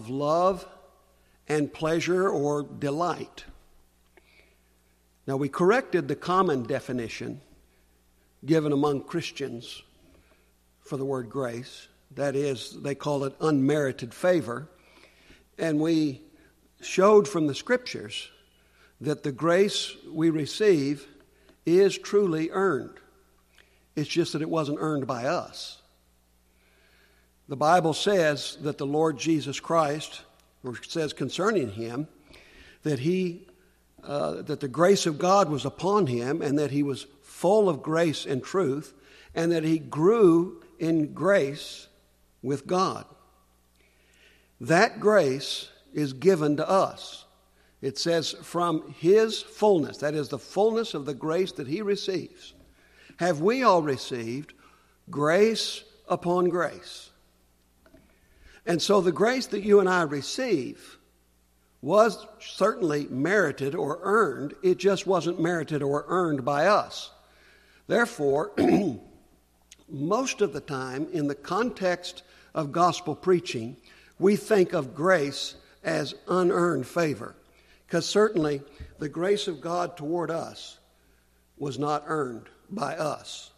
of love and pleasure or delight. Now, we corrected the common definition given among Christians for the word grace. That is, they call it unmerited favor. And we showed from the Scriptures that the grace we receive is truly earned. It's just that it wasn't earned by us. The Bible says that the Lord Jesus Christ, or says concerning him, that that the grace of God was upon him, and that he was full of grace and truth, and that he grew in grace with God. That grace is given to us. It says from his fullness, that is the fullness of the grace that he receives, have we all received grace upon grace. And so the grace that you and I receive was certainly merited or earned. It just wasn't merited or earned by us. Therefore, most of the time in the context of gospel preaching, we think of grace as unearned favor, because certainly the grace of God toward us was not earned by us.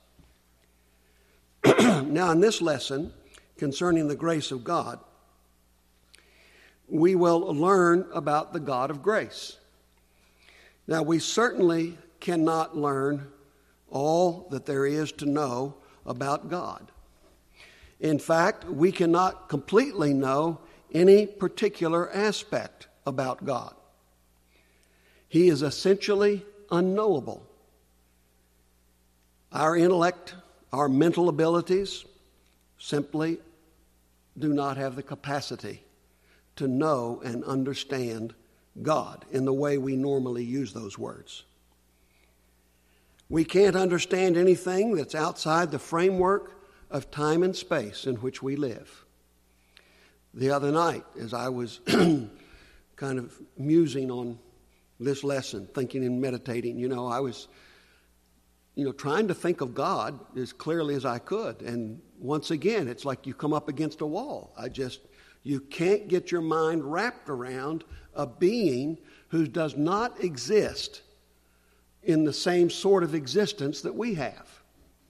Now, in this lesson concerning the grace of God, we will learn about the God of grace. Now, we certainly cannot learn all that there is to know about God. In fact, we cannot completely know any particular aspect about God. He is essentially unknowable. Our intellect, our mental abilities simply do not have the capacity to know and understand God in the way we normally use those words. We can't understand anything that's outside the framework of time and space in which we live. The other night, as I was kind of musing on this lesson, thinking and meditating, I was trying to think of God as clearly as I could. And once again, it's like you come up against a wall. You can't get your mind wrapped around a being who does not exist in the same sort of existence that we have.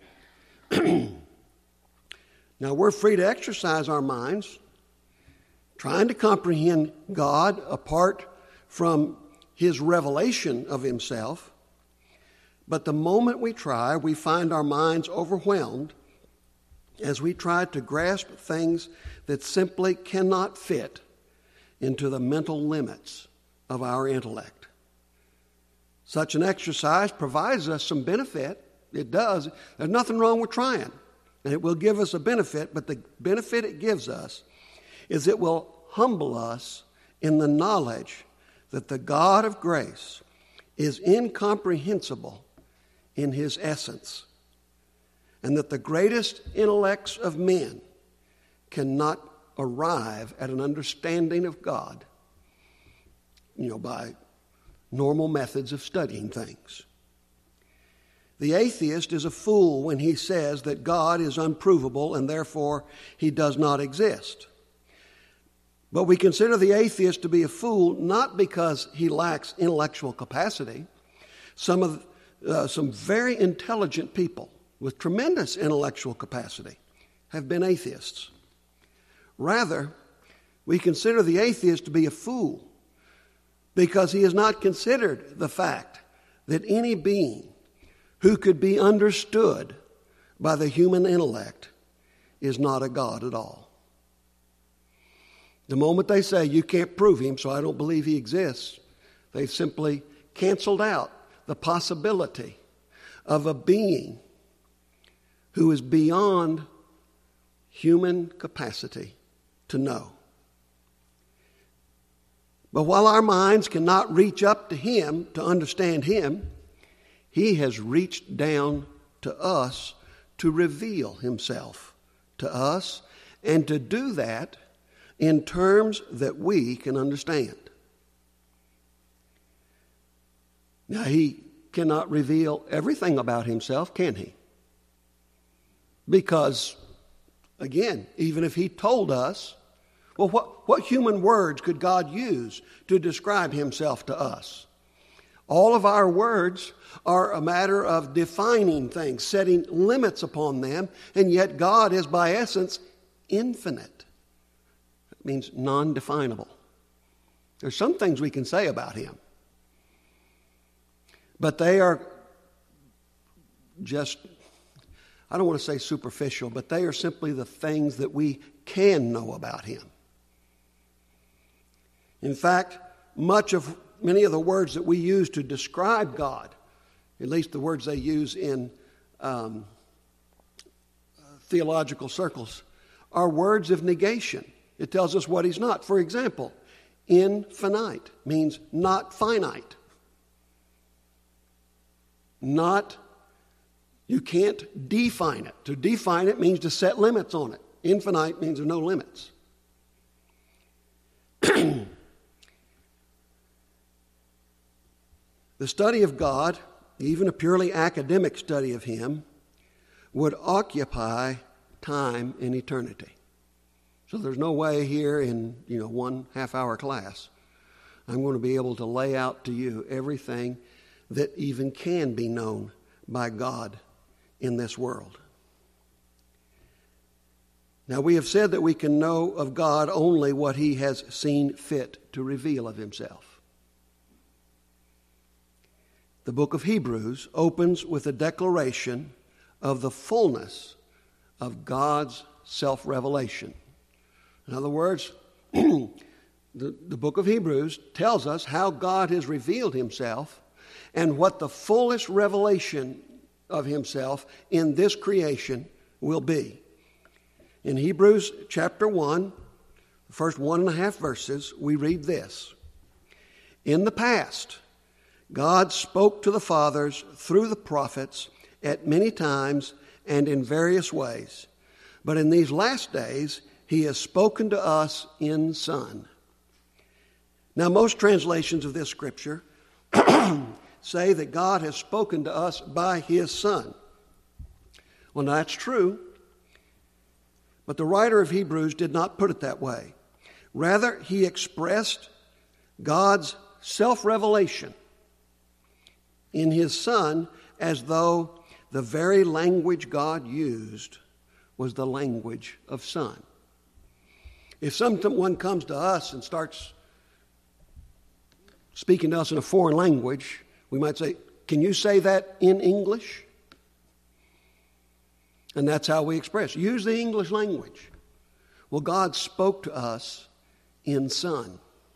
Now, we're free to exercise our minds, trying to comprehend God apart from his revelation of himself. But the moment we try, we find our minds overwhelmed as we try to grasp things that simply cannot fit into the mental limits of our intellect. Such an exercise provides us some benefit. It does. There's nothing wrong with trying, and it will give us a benefit, but the benefit it gives us is it will humble us in the knowledge that the God of grace is incomprehensible in his essence, and that the greatest intellects of men cannot arrive at an understanding of God, by normal methods of studying things. The atheist is a fool when he says that God is unprovable and therefore he does not exist. But we consider the atheist to be a fool not because he lacks intellectual capacity. Some very intelligent people with tremendous intellectual capacity have been atheists. Rather, we consider the atheist to be a fool because he has not considered the fact that any being who could be understood by the human intellect is not a God at all. The moment they say, you can't prove him, so I don't believe he exists, they've simply canceled out the possibility of a being who is beyond human capacity to know. But while our minds cannot reach up to him to understand him, he has reached down to us to reveal himself to us, and to do that in terms that we can understand. Now, he cannot reveal everything about himself, can he? Because, again, even if he told us, Well, what human words could God use to describe himself to us? All of our words are a matter of defining things, setting limits upon them, and yet God is by essence infinite. That means non-definable. There's some things we can say about him, but they are just, I don't want to say superficial, but they are simply the things that we can know about him. In fact, many of the words that we use to describe God, at least the words they use in theological circles, are words of negation. It tells us what he's not. For example, infinite means not finite. You can't define it. To define it means to set limits on it. Infinite means there are no limits. The study of God, even a purely academic study of him, would occupy time and eternity. So there's no way here in 1 half-hour class I'm going to be able to lay out to you everything that even can be known by God in this world. Now, we have said that we can know of God only what he has seen fit to reveal of himself. The book of Hebrews opens with a declaration of the fullness of God's self-revelation. In other words, the book of Hebrews tells us how God has revealed himself and what the fullest revelation of himself in this creation will be. In Hebrews chapter 1, the first 1.5 verses, we read this. In the past, God spoke to the fathers through the prophets at many times and in various ways. But in these last days, he has spoken to us in Son. Now, most translations of this scripture say that God has spoken to us by his Son. Well, that's true, but the writer of Hebrews did not put it that way. Rather, he expressed God's self-revelation in his Son as though the very language God used was the language of Son. If someone comes to us and starts speaking to us in a foreign language, we might say, "Can you say that in English?" And that's how we express. Use the English language. Well, God spoke to us in Son.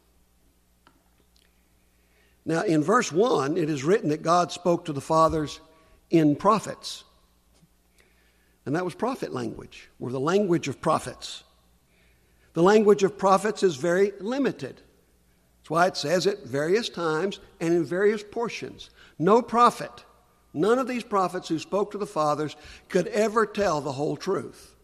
Now, in verse 1, it is written that God spoke to the fathers in prophets. And that was prophet language, or the language of prophets. The language of prophets is very limited. That's why it says at various times and in various portions. No prophet, none of these prophets who spoke to the fathers could ever tell the whole truth.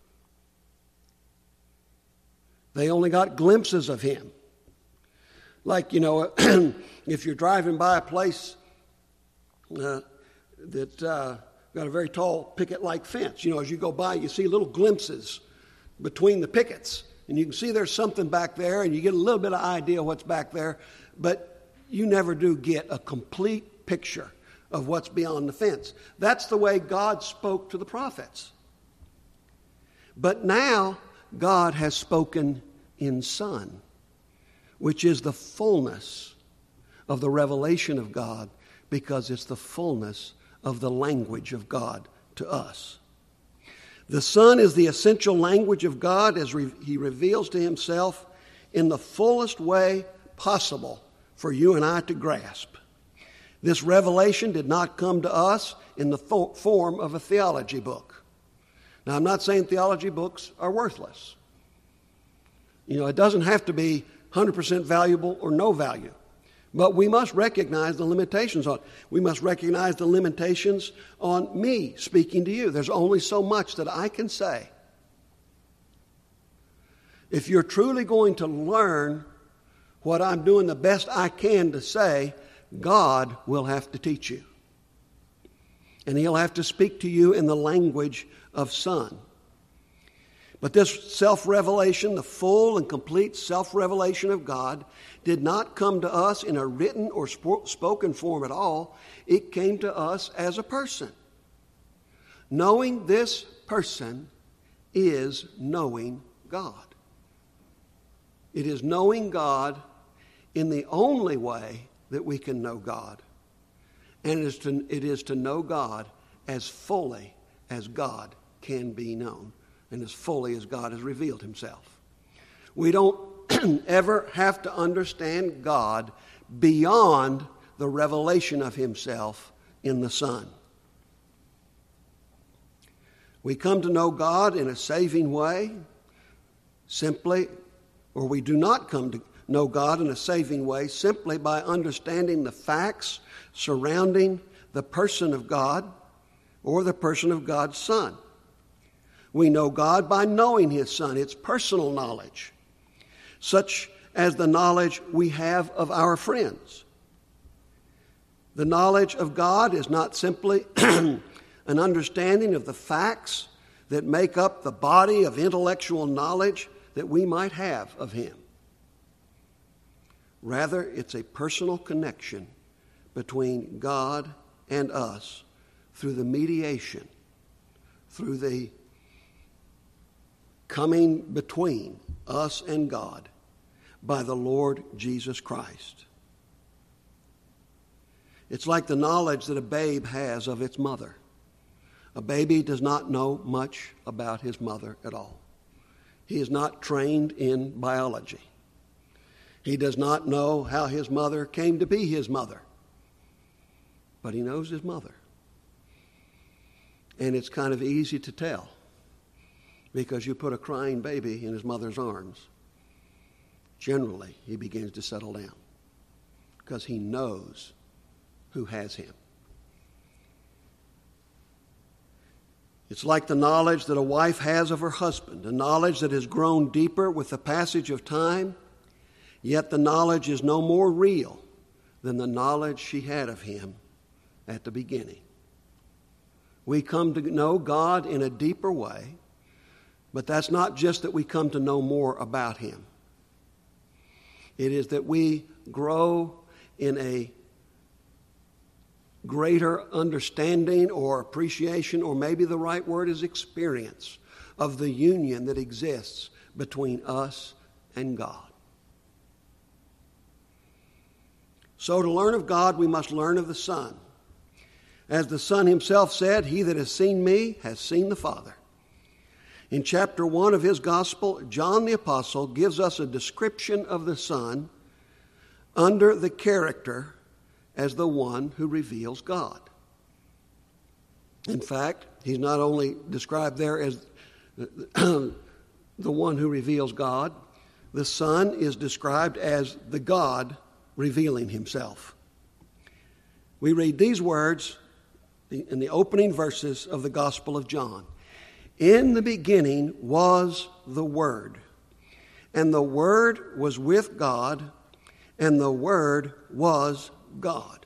They only got glimpses of him. Like, if you're driving by a place that got a very tall picket-like fence, as you go by, you see little glimpses between the pickets. And you can see there's something back there, and you get a little bit of idea what's back there, but you never do get a complete picture of what's beyond the fence. That's the way God spoke to the prophets. But now, God has spoken in Son, which is the fullness of the revelation of God, because it's the fullness of the language of God to us. The Son is the essential language of God as he reveals to himself in the fullest way possible for you and I to grasp. This revelation did not come to us in the form of a theology book. Now, I'm not saying theology books are worthless. It doesn't have to be 100% valuable or no value. But we must recognize the limitations on it. We must recognize the limitations on me speaking to you. There's only so much that I can say. If you're truly going to learn what I'm doing the best I can to say, God will have to teach you. And he'll have to speak to you in the language of Son. But this self-revelation, the full and complete self-revelation of God, did not come to us in a written or spoken form at all. It came to us as a person. Knowing this person is knowing God. It is knowing God in the only way that we can know God. And it is to know God as fully as God can be known and as fully as God has revealed himself. We don't ever have to understand God beyond the revelation of himself in the Son. We come to know God in a saving way simply, or we do not come to know God in a saving way simply by understanding the facts surrounding the person of God or the person of God's Son. We know God by knowing his Son. It's personal knowledge, such as the knowledge we have of our friends. The knowledge of God is not simply an understanding of the facts that make up the body of intellectual knowledge that we might have of him. Rather, it's a personal connection between God and us through the mediation, through the coming between us and God by the Lord Jesus Christ. It's like the knowledge that a babe has of its mother. A baby does not know much about his mother at all. He is not trained in biology. He does not know how his mother came to be his mother. But he knows his mother. And it's kind of easy to tell because you put a crying baby in his mother's arms. Generally, he begins to settle down because he knows who has him. It's like the knowledge that a wife has of her husband, a knowledge that has grown deeper with the passage of time, yet the knowledge is no more real than the knowledge she had of him at the beginning. We come to know God in a deeper way, but that's not just that we come to know more about him. It is that we grow in a greater understanding or appreciation, or maybe the right word is experience, of the union that exists between us and God. So to learn of God, we must learn of the Son. As the Son himself said, "He that has seen me has seen the Father." In chapter 1 of his gospel, John the Apostle gives us a description of the Son under the character as the one who reveals God. In fact, he's not only described there as the one who reveals God, the Son is described as the God revealing himself. We read these words in the opening verses of the Gospel of John. "In the beginning was the Word, and the Word was with God, and the Word was God.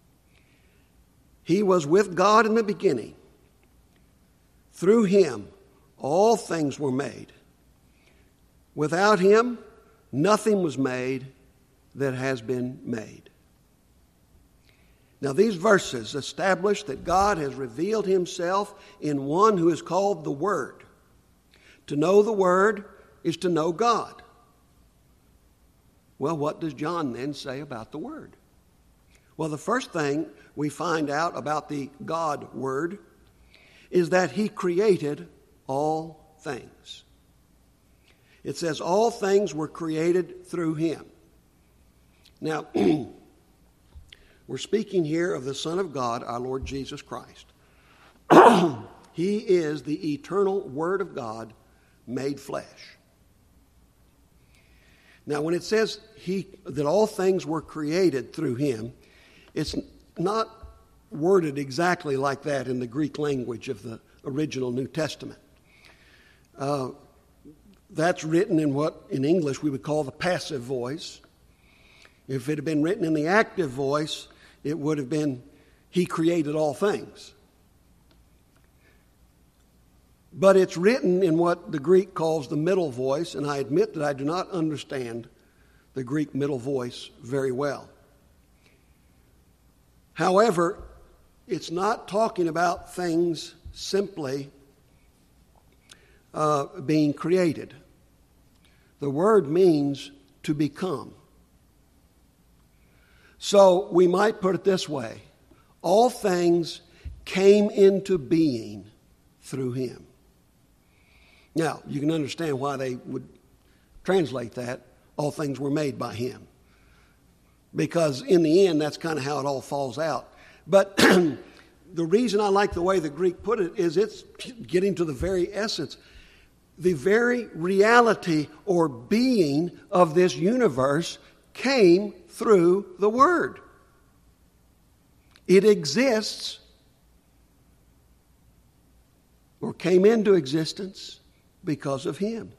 He was with God in the beginning. Through him all things were made. Without him nothing was made that has been made." Now these verses establish that God has revealed himself in one who is called the Word. To know the Word is to know God. Well, what does John then say about the Word? Well, the first thing we find out about the God Word is that he created all things. It says all things were created through him. Now, we're speaking here of the Son of God, our Lord Jesus Christ. He is the eternal Word of God made flesh. Now, when it says that all things were created through him, it's not worded exactly like that in the Greek language of the original New Testament. That's written in what in English we would call the passive voice. If it had been written in the active voice, it would have been, "He created all things." But it's written in what the Greek calls the middle voice, and I admit that I do not understand the Greek middle voice very well. However, it's not talking about things simply being created. The word means to become. So we might put it this way: all things came into being through him. Now, you can understand why they would translate that, all things were made by him. Because in the end, that's kind of how it all falls out. But the reason I like the way the Greek put it is it's getting to the very essence. The very reality or being of this universe came through the Word. It exists, or came into existence, because of him.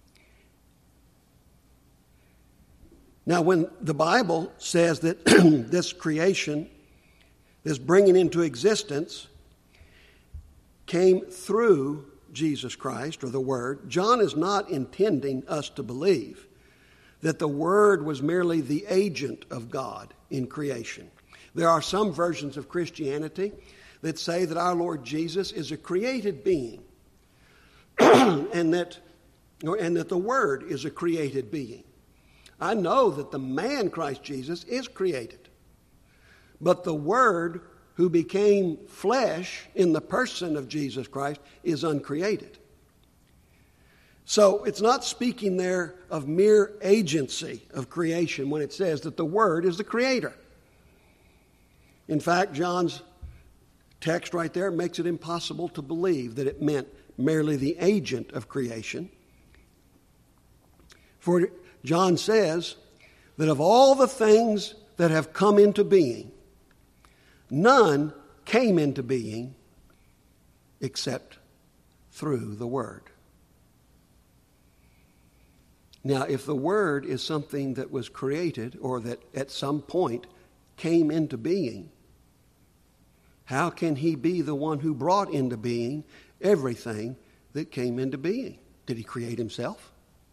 Now, when the Bible says that this creation, this bringing into existence, came through Jesus Christ, or the Word, John is not intending us to believe that the Word was merely the agent of God in creation. There are some versions of Christianity that say that our Lord Jesus is a created being, and that the Word is a created being. I know that the man Christ Jesus is created, but the Word who became flesh in the person of Jesus Christ is uncreated. So it's not speaking there of mere agency of creation when it says that the Word is the creator. In fact, John's text right there makes it impossible to believe that it meant merely the agent of creation. For John says that of all the things that have come into being, none came into being except through the Word. Now, if the Word is something that was created or that at some point came into being, how can he be the one who brought into being everything that came into being? Did he create himself?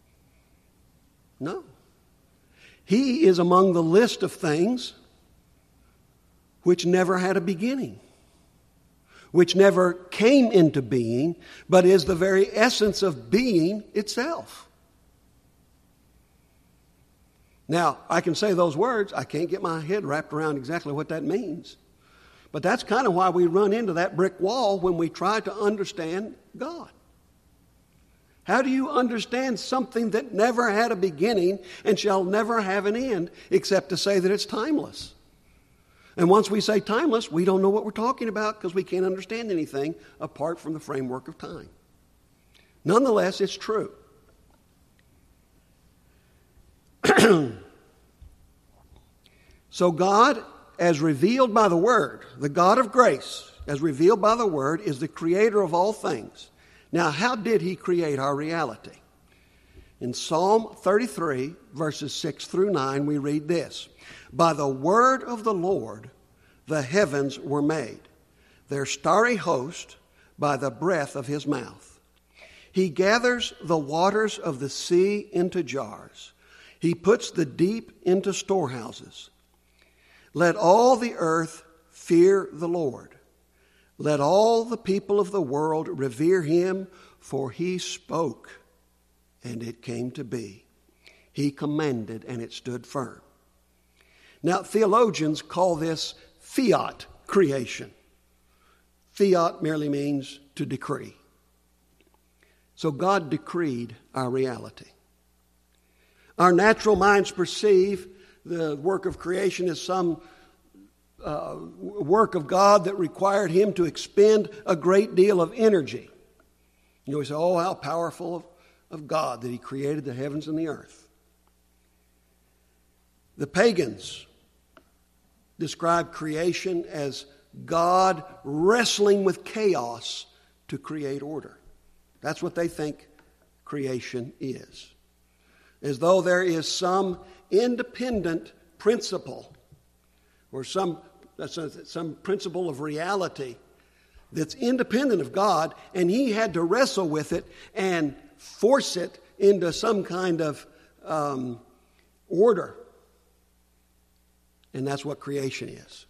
No. He is among the list of things which never had a beginning, which never came into being, but is the very essence of being itself. Now, I can say those words. I can't get my head wrapped around exactly what that means. But that's kind of why we run into that brick wall when we try to understand God. How do you understand something that never had a beginning and shall never have an end except to say that it's timeless? And once we say timeless, we don't know what we're talking about because we can't understand anything apart from the framework of time. Nonetheless, it's true. So God, as revealed by the Word, the God of grace, as revealed by the Word, is the creator of all things. Now, how did he create our reality? In Psalm 33, verses 6 through 9, we read this: "By the word of the Lord the heavens were made, their starry host by the breath of his mouth. He gathers the waters of the sea into jars. He puts the deep into storehouses. Let all the earth fear the Lord. Let all the people of the world revere him, for he spoke, and it came to be. He commanded, and it stood firm." Now, theologians call this fiat creation. Fiat merely means to decree. So God decreed our reality. Our natural minds perceive the work of creation as some work of God that required him to expend a great deal of energy. You know, we say, oh, how powerful of God that he created the heavens and the earth. The pagans describe creation as God wrestling with chaos to create order. That's what they think creation is. As though there is some independent principle or some principle of reality that's independent of God, and he had to wrestle with it and force it into some kind of order. And that's what creation is.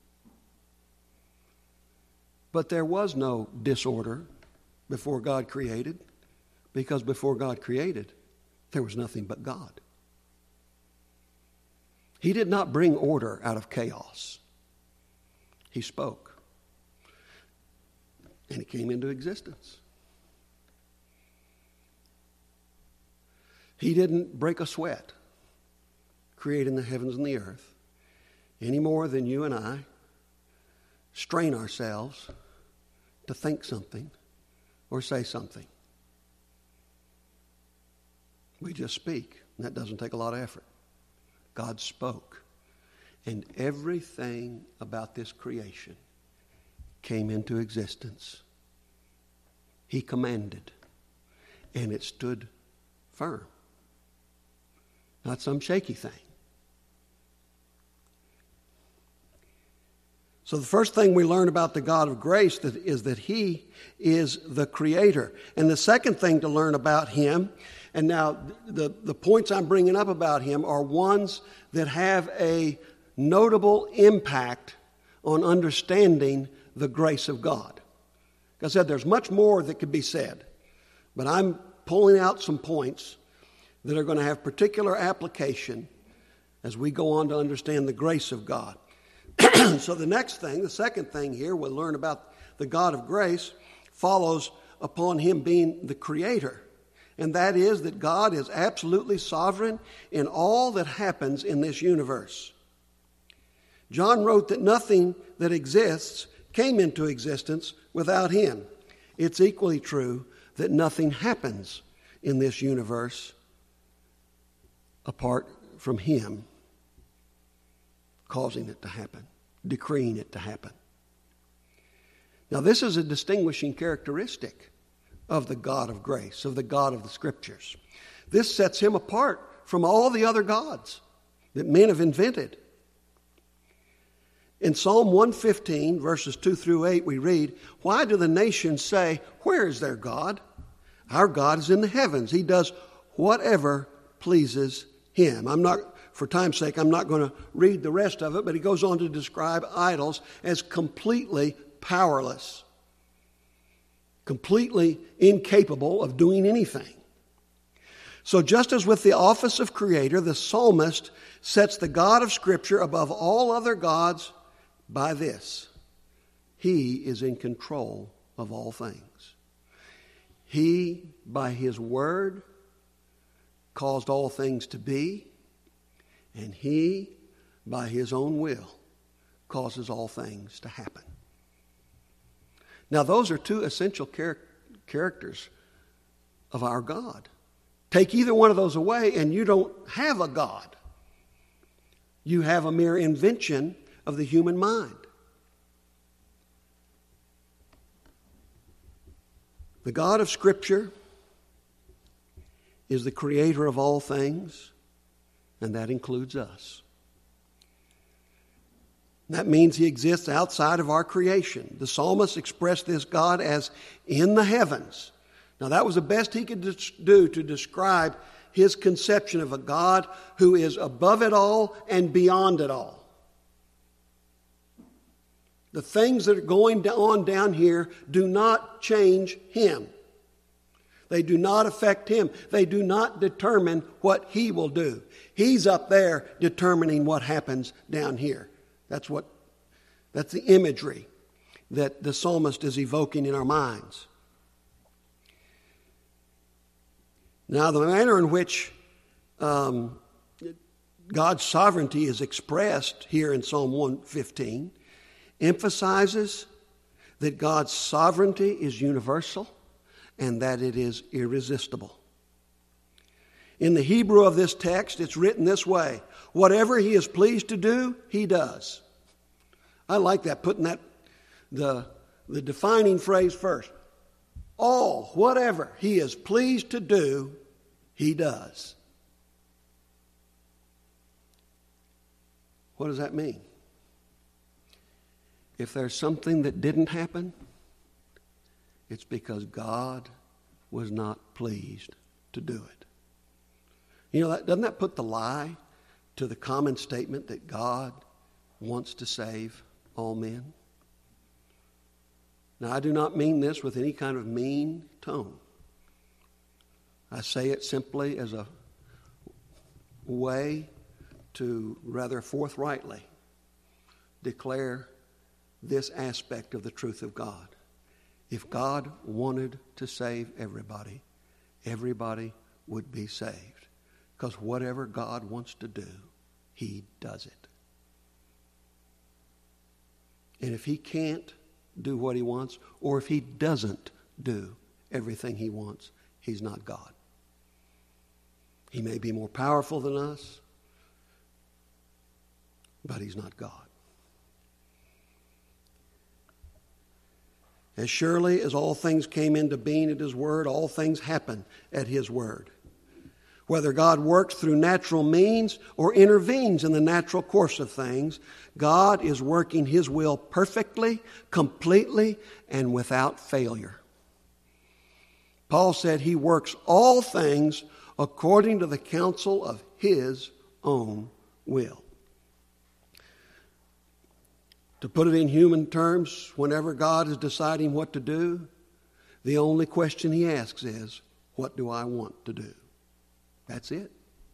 But there was no disorder before God created, because before God created, there was nothing but God. He did not bring order out of chaos. He spoke. And it came into existence. He didn't break a sweat creating the heavens and the earth any more than you and I strain ourselves to think something or say something. We just speak, and that doesn't take a lot of effort. God spoke, and everything about this creation came into existence. He commanded, and it stood firm. Not some shaky thing. So the first thing we learn about the God of grace is that he is the creator. And the second thing to learn about him, and now the points I'm bringing up about him are ones that have a notable impact on understanding the grace of God. Like I said, there's much more that could be said, but I'm pulling out some points that are going to have particular application as we go on to understand the grace of God. So the second thing here we'll learn about the God of grace follows upon him being the creator. And that is that God is absolutely sovereign in all that happens in this universe. John wrote that nothing that exists came into existence without him. It's equally true that nothing happens in this universe apart from him causing it to happen, decreeing it to happen. Now, this is a distinguishing characteristic of the God of grace, of the God of the Scriptures. This sets him apart from all the other gods that men have invented. In Psalm 115, verses 2 through 8, we read, "Why do the nations say, 'Where is their God?' Our God is in the heavens. He does whatever pleases him." For time's sake, I'm not going to read the rest of it, but he goes on to describe idols as completely powerless, completely incapable of doing anything. So just as with the office of creator, the psalmist sets the God of Scripture above all other gods by this: he is in control of all things. He, by his word, caused all things to be, and he, by his own will, causes all things to happen. Now, those are two essential characters of our God. Take either one of those away, and you don't have a God. You have a mere invention of the human mind. The God of Scripture is the creator of all things, and that includes us. That means he exists outside of our creation. The psalmist expressed this God as in the heavens. Now, that was the best he could do to describe his conception of a God who is above it all and beyond it all. The things that are going on down here do not change him. They do not affect him. They do not determine what he will do. He's up there determining what happens down here. That's the imagery that the psalmist is evoking in our minds. Now, the manner in which God's sovereignty is expressed here in Psalm 115 emphasizes that God's sovereignty is universal and that it is irresistible. In the Hebrew of this text, it's written this way: whatever he is pleased to do, he does. I like that, putting that the defining phrase first. All, whatever he is pleased to do, he does. What does that mean? If there's something that didn't happen, It's because God was not pleased to do it. You know, doesn't that put the lie to the common statement that God wants to save all men? Now, I do not mean this with any kind of mean tone. I say it simply as a way to rather forthrightly declare this aspect of the truth of God. If God wanted to save everybody, everybody would be saved. Because whatever God wants to do, He does it. And if He can't do what He wants, or if He doesn't do everything He wants, He's not God. He may be more powerful than us, but He's not God. As surely as all things came into being at His word, all things happen at His word. Whether God works through natural means or intervenes in the natural course of things, God is working His will perfectly, completely, and without failure. Paul said He works all things according to the counsel of His own will. To put it in human terms, whenever God is deciding what to do, the only question He asks is, what do I want to do? That's it.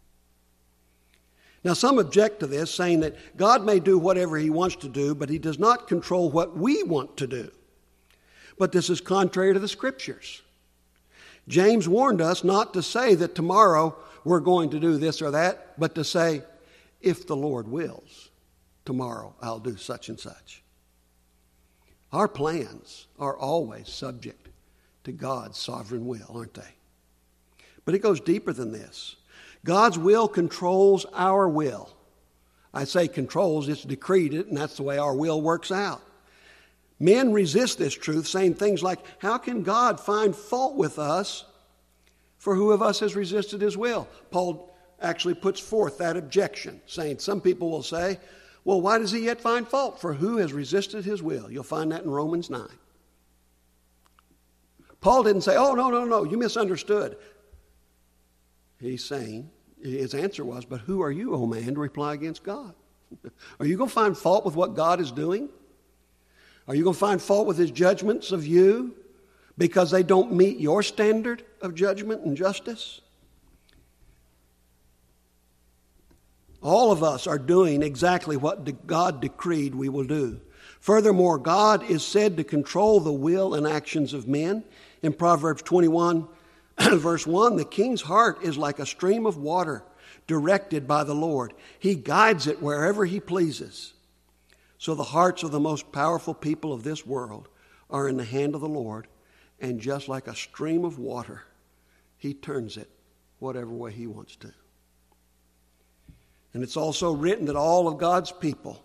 Now, some object to this, saying that God may do whatever He wants to do, but He does not control what we want to do. But this is contrary to the Scriptures. James warned us not to say that tomorrow we're going to do this or that, but to say, if the Lord wills, tomorrow I'll do such and such. Our plans are always subject to God's sovereign will, aren't they? But it goes deeper than this. God's will controls our will. I say controls, it's decreed it, and that's the way our will works out. Men resist this truth, saying things like, how can God find fault with us, for who of us has resisted His will? Paul actually puts forth that objection, saying some people will say, well, why does He yet find fault? For who has resisted His will? You'll find that in Romans 9. Paul didn't say, oh, no, you misunderstood. He's saying, his answer was, but who are you, O man, to reply against God? Are you going to find fault with what God is doing? Are you going to find fault with His judgments of you because they don't meet your standard of judgment and justice? All of us are doing exactly what God decreed we will do. Furthermore, God is said to control the will and actions of men. In Proverbs 21, verse 1, the king's heart is like a stream of water directed by the Lord. He guides it wherever He pleases. So the hearts of the most powerful people of this world are in the hand of the Lord, and just like a stream of water, He turns it whatever way He wants to. And it's also written that all of God's people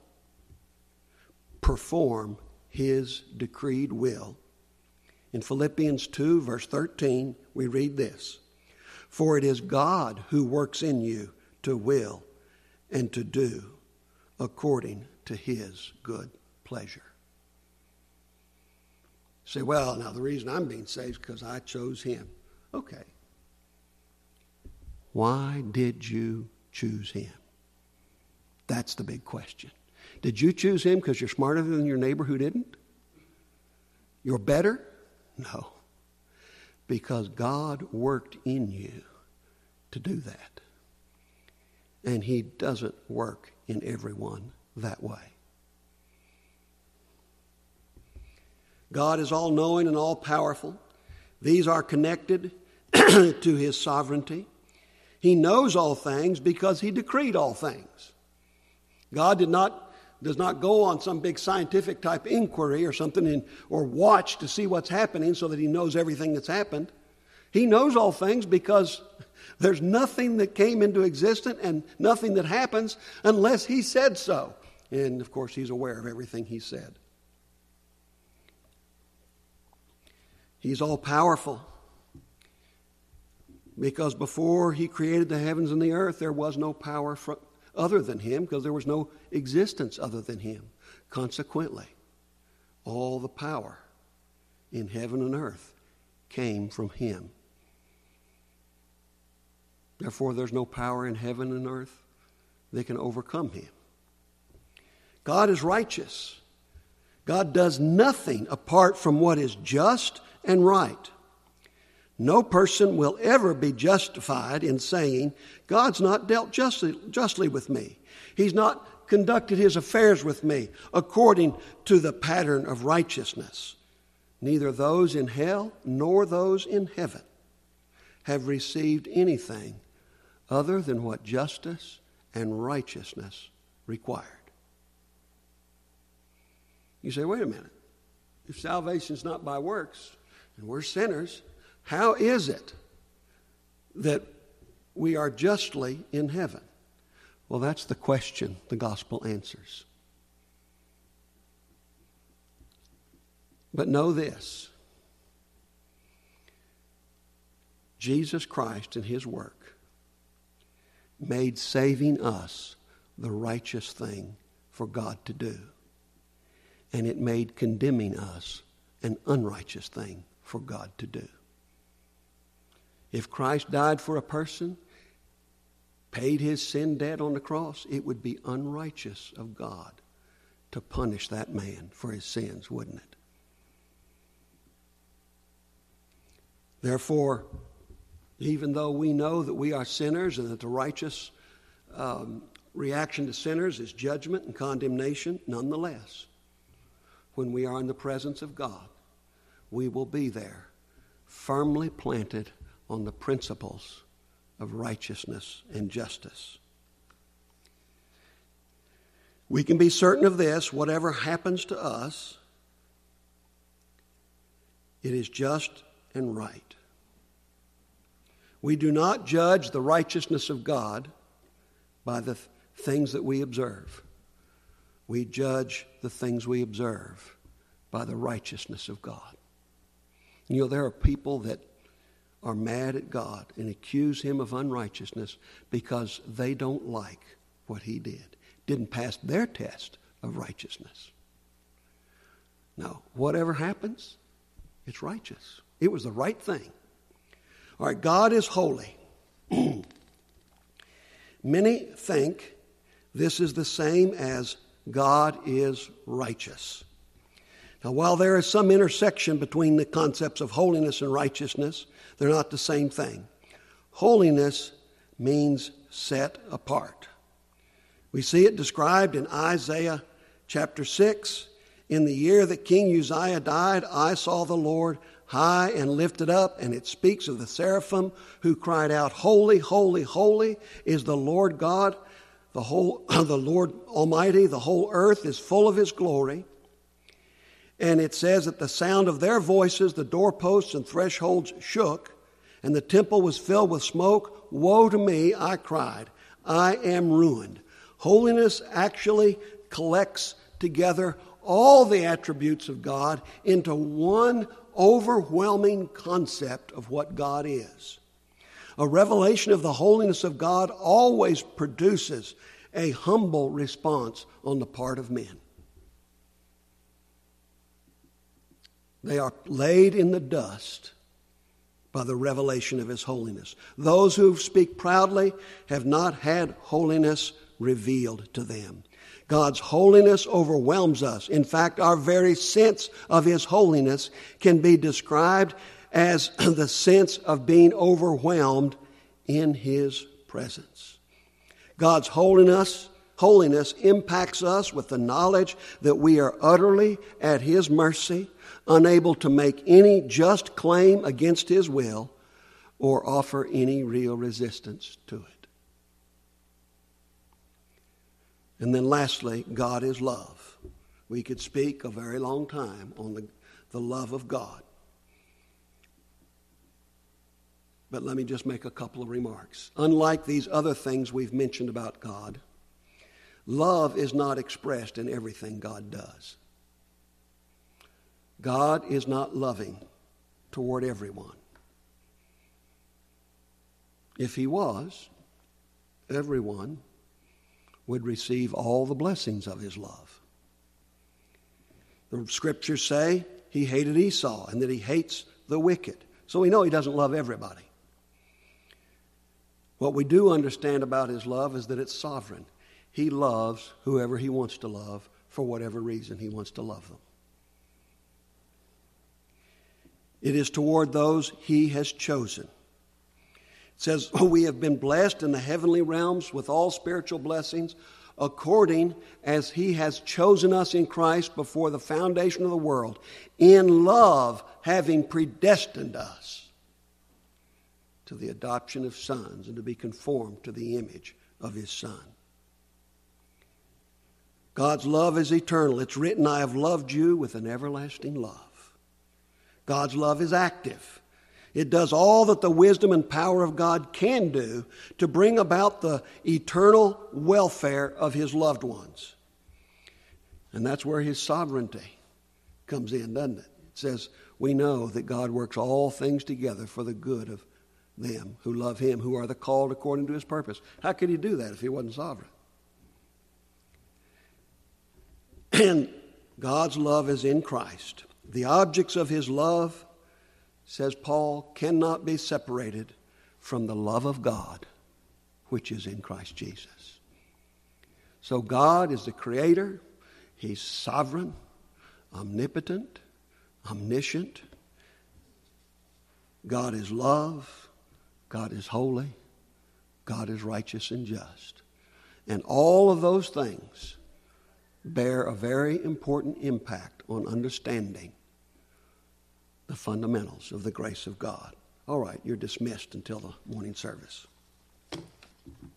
perform His decreed will. In Philippians 2, verse 13, we read this, for it is God who works in you to will and to do according to His good pleasure. You say, well, now the reason I'm being saved is because I chose Him. Okay. Why did you choose Him? That's the big question. Did you choose Him because you're smarter than your neighbor who didn't? You're better? No. Because God worked in you to do that. And He doesn't work in everyone that way. God is all-knowing and all-powerful. These are connected to His sovereignty. He knows all things because He decreed all things. God does not go on some big scientific type inquiry or something or watch to see what's happening so that He knows everything that's happened. He knows all things because there's nothing that came into existence and nothing that happens unless He said so. And of course, He's aware of everything He said. He's all powerful because before He created the heavens and the earth, there was no power other than Him, because there was no existence other than Him. Consequently, all the power in heaven and earth came from him. Therefore, there's no power in heaven and earth that can overcome him. God is righteous. God does nothing apart from what is just and right. No person will ever be justified in saying, God's not dealt justly with me. He's not conducted his affairs with me according to the pattern of righteousness. Neither those in hell nor those in heaven have received anything other than what justice and righteousness required. You say, wait a minute. If salvation's not by works and we're sinners, how is it that we are justly in heaven? Well, that's the question the gospel answers. But know this. Jesus Christ and his work made saving us the righteous thing for God to do. And it made condemning us an unrighteous thing for God to do. If Christ died for a person, paid his sin debt on the cross, it would be unrighteous of God to punish that man for his sins, wouldn't it? Therefore, even though we know that we are sinners and that the righteous reaction to sinners is judgment and condemnation, nonetheless, when we are in the presence of God, we will be there, firmly planted on the principles of righteousness and justice. We can be certain of this: whatever happens to us, it is just and right. We do not judge the righteousness of God by the things that we observe. We judge the things we observe by the righteousness of God. You know, there are people that are mad at God and accuse him of unrighteousness because they don't like what he didn't pass their test of righteousness. No, whatever happens, it's righteous. It was the right thing. All right, God is holy. Many think this is the same as God is righteous. Now, while there is some intersection between the concepts of holiness and righteousness, they're not the same thing. Holiness means set apart. We see it described in Isaiah chapter 6. In the year that King Uzziah died, I saw the Lord high and lifted up, and it speaks of the seraphim who cried out, Holy, holy, holy is the Lord God, the Lord Almighty. The whole earth is full of his glory. And it says, at the sound of their voices, the doorposts and thresholds shook, and the temple was filled with smoke. Woe to me, I cried. I am ruined. Holiness actually collects together all the attributes of God into one overwhelming concept of what God is. A revelation of the holiness of God always produces a humble response on the part of men. They are laid in the dust by the revelation of his holiness. Those who speak proudly have not had holiness revealed to them. God's holiness overwhelms us. In fact, our very sense of his holiness can be described as the sense of being overwhelmed in his presence. God's holiness impacts us with the knowledge that we are utterly at his mercy, unable to make any just claim against his will or offer any real resistance to it. And then lastly, God is love. We could speak a very long time on the love of God. But let me just make a couple of remarks. Unlike these other things we've mentioned about God, love is not expressed in everything God does. God is not loving toward everyone. If he was, everyone would receive all the blessings of his love. The scriptures say he hated Esau and that he hates the wicked. So we know he doesn't love everybody. What we do understand about his love is that it's sovereign. He loves whoever he wants to love for whatever reason he wants to love them. It is toward those he has chosen. It says, we have been blessed in the heavenly realms with all spiritual blessings according as he has chosen us in Christ before the foundation of the world, in love having predestined us to the adoption of sons and to be conformed to the image of his Son. God's love is eternal. It's written, I have loved you with an everlasting love. God's love is active. It does all that the wisdom and power of God can do to bring about the eternal welfare of his loved ones. And that's where his sovereignty comes in, doesn't it? It says, we know that God works all things together for the good of them who love him, who are the called according to his purpose. How could he do that if he wasn't sovereign? And God's love is in Christ. The objects of his love, says Paul, cannot be separated from the love of God, which is in Christ Jesus. So God is the creator. He's sovereign, omnipotent, omniscient. God is love. God is holy. God is righteous and just. And all of those things bear a very important impact on understanding the fundamentals of the grace of God. All right, you're dismissed until the morning service.